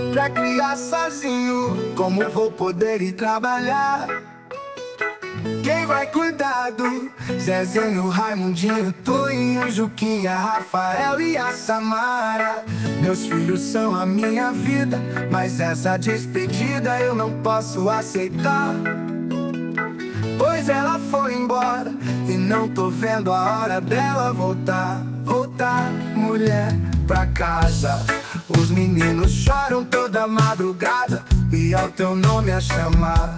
pra criar sozinho. Como vou poder ir trabalhar? Quem vai cuidar do Zezinho, Raimundinho, Toinho, Juquinha, Rafael e a Samara? Meus filhos são a minha vida, mas essa despedida eu não posso aceitar. Pois ela foi embora e não tô vendo a hora dela voltar. Voltar, mulher, pra casa. Os meninos choram toda madrugada e ao teu nome a chamar.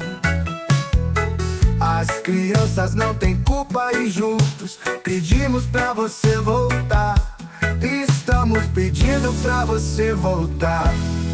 As crianças não têm culpa e juntos pedimos pra você voltar. Estamos pedindo pra você voltar.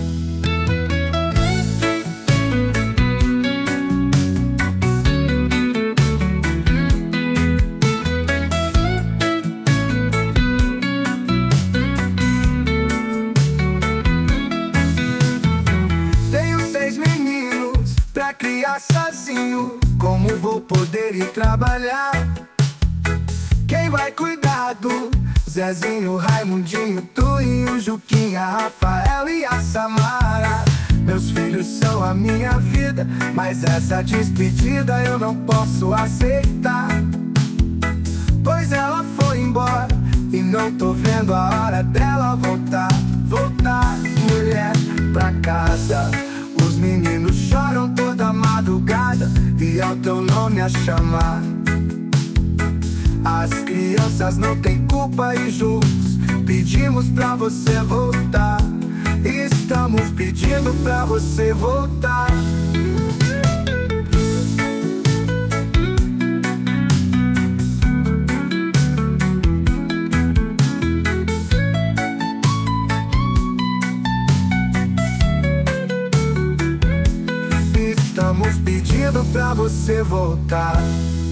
Tenho 6 meninos pra criar sozinho. Como vou poder ir trabalhar? Quem vai cuidar do Zezinho, Raimundinho, Toinho, Juquinha, Rafael e a Samara? Meus filhos são a minha vida, mas essa despedida eu não posso aceitar. Pois ela foi embora e não tô vendo a hora dela voltar. Voltar, mulher, pra casa. Os meninos choram toda madrugada e ao teu nome a chamar. As crianças não têm culpa e juntos pedimos pra você voltar. Estamos pedindo pra você voltar. Estamos pedindo pra você voltar.